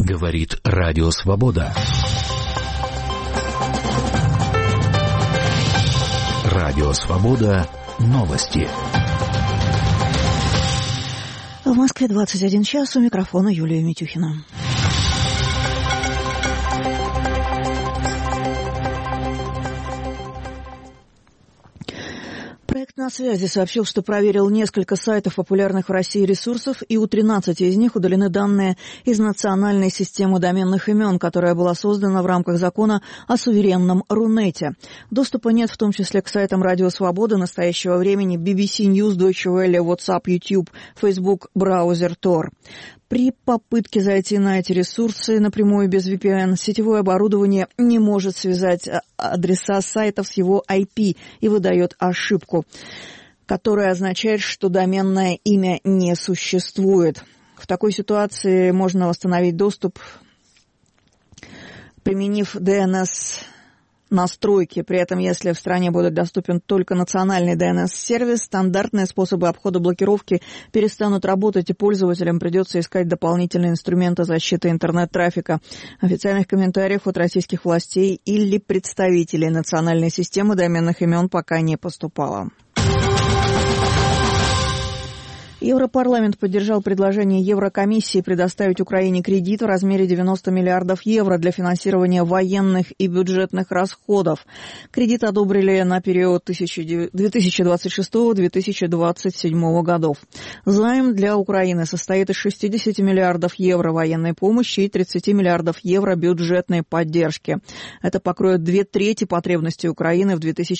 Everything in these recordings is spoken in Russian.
Говорит Радио Свобода. Радио Свобода. Новости. В Москве 21 час. У микрофона Юлия Митюхина. Проект «На связи» сообщил, что проверил несколько сайтов популярных в России ресурсов, и у 13 из них удалены данные из национальной системы доменных имен, которая была создана в рамках закона о суверенном Рунете. Доступа нет в том числе к сайтам Радио Свобода, Настоящего времени, BBC News, Deutsche Welle, WhatsApp, YouTube, Facebook, браузер Tor. При попытке зайти на эти ресурсы напрямую без VPN сетевое оборудование не может связать адреса сайтов с его IP и выдает ошибку, которая означает, что доменное имя не существует. В такой ситуации можно восстановить доступ, применив DNS-настройки. При этом, если в стране будет доступен только национальный DNS-сервис, стандартные способы обхода блокировки перестанут работать, и пользователям придется искать дополнительные инструменты защиты интернет-трафика. Официальных комментариев от российских властей или представителей национальной системы доменных имен пока не поступало. Европарламент поддержал предложение Еврокомиссии предоставить Украине кредит в размере 90 миллиардов евро для финансирования военных и бюджетных расходов. Кредит одобрили на период 2026-2027 годов. Займ для Украины состоит из 60 миллиардов евро военной помощи и 30 миллиардов евро бюджетной поддержки. Это покроет 2/3 потребностей Украины в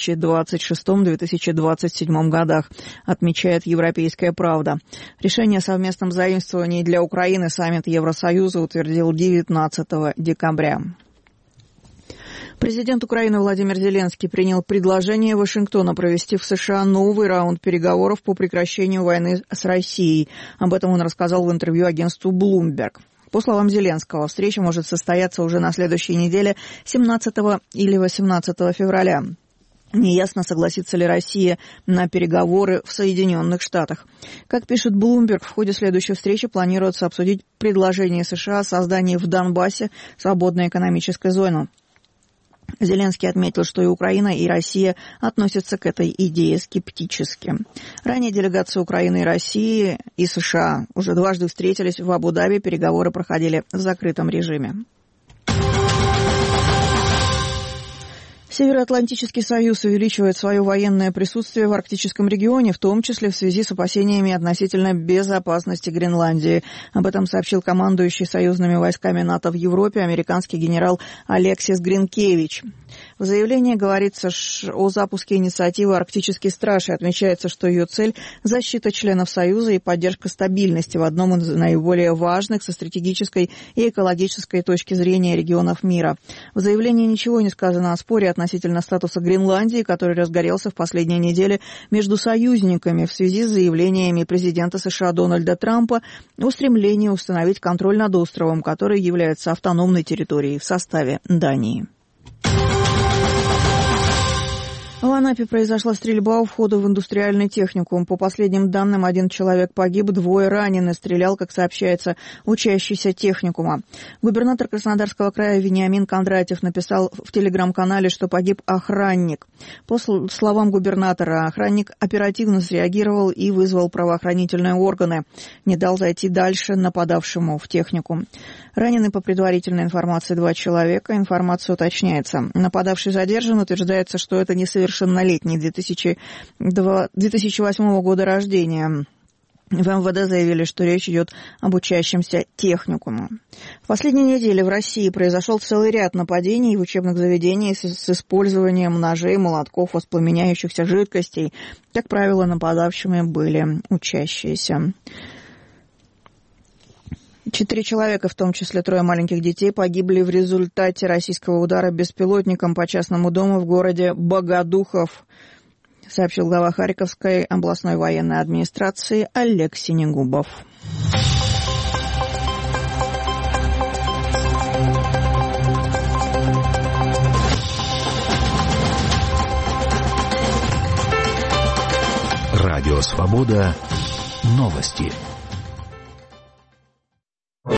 2026-2027 годах, отмечает «Европейская правда». Решение о совместном заимствовании для Украины саммит Евросоюза утвердил 19 декабря. Президент Украины Владимир Зеленский принял предложение Вашингтона провести в США новый раунд переговоров по прекращению войны с Россией. Об этом он рассказал в интервью агентству Bloomberg. По словам Зеленского, встреча может состояться уже на следующей неделе, 17 или 18 февраля. Неясно, согласится ли Россия на переговоры в Соединенных Штатах. Как пишет Bloomberg, в ходе следующей встречи планируется обсудить предложение США о создании в Донбассе свободной экономической зоны. Зеленский отметил, что и Украина, и Россия относятся к этой идее скептически. Ранее делегации Украины и России и США уже дважды встретились в Абу-Даби, переговоры проходили в закрытом режиме. Североатлантический союз увеличивает свое военное присутствие в арктическом регионе, в том числе в связи с опасениями относительно безопасности Гренландии. Об этом сообщил командующий союзными войсками НАТО в Европе американский генерал Алексис Гринкевич. В заявлении говорится о запуске инициативы «Арктический страж», и отмечается, что ее цель – защита членов Союза и поддержка стабильности в одном из наиболее важных со стратегической и экологической точки зрения регионов мира. В заявлении ничего не сказано о споре относительно статуса Гренландии, который разгорелся в последние недели между союзниками в связи с заявлениями президента США Дональда Трампа о стремлении установить контроль над островом, который является автономной территорией в составе Дании. В Анапе произошла стрельба у входа в индустриальный техникум. По последним данным, 1 человек погиб, 2 ранены. Стрелял, как сообщается, учащийся техникума. Губернатор Краснодарского края Вениамин Кондратьев написал в телеграм-канале, что погиб охранник. По словам губернатора, охранник оперативно среагировал и вызвал правоохранительные органы. Не дал зайти дальше нападавшему в техникум. Ранены, по предварительной информации, 2 человека. Информация уточняется. Нападавший задержан. Утверждается, что это несовершеннолетний 2008 года рождения. В МВД заявили, что речь идет об учащемся техникума. В последние недели в России произошел целый ряд нападений в учебных заведениях с использованием ножей, молотков, воспламеняющихся жидкостей. Как правило, нападавшими были учащиеся. 4 человека, в том числе 3 маленьких детей, погибли в результате российского удара беспилотником по частному дому в городе Богодухов, сообщил глава Харьковской областной военной администрации Олег Синегубов. Радио Свобода. Новости.